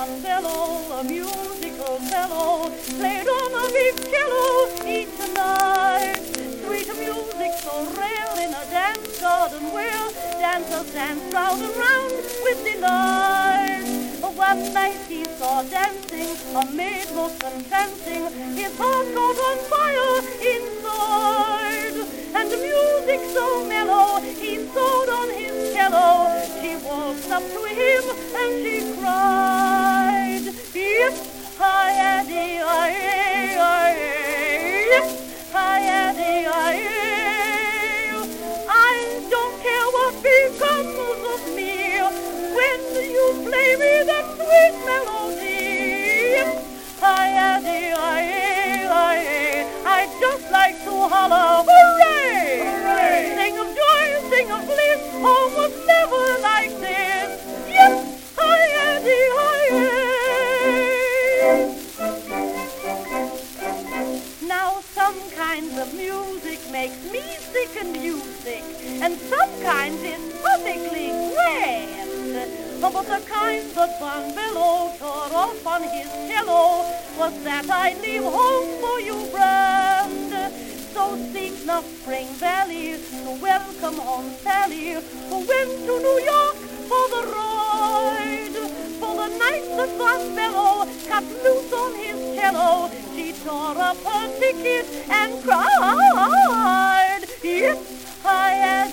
Van Bello, a musical fellow, played on a big cello each night. Sweet music so rare in a dance garden where dancers dance round and round with delight. One night he saw dancing a maid most entrancing. His heart caught on fire inside, and the music so mellow he sewed on his cello. She walked up to him and she cried, "Yippee-hi-yaddy, yippee-hi-yaddy, I don't care what becomes of me when you play me that sweet melody. Yippee-hi-yaddy, I just like to holler, hooray! Hooray! Sing of joy, sing of bliss, home was never like this. Yippee-hi-yaddy, Now some kinds of music makes me sick and you sick, and some kinds is perfectly grand. But the kind that Van Bello tore off on his cello was that I leave home for you brand. So seek not Spring Valley to welcome home Sally, who went to New York for the ride. For the night that Van Bello cut loose on his cello, she tore up her ticket and cried, "Yippee-hi-yaddy,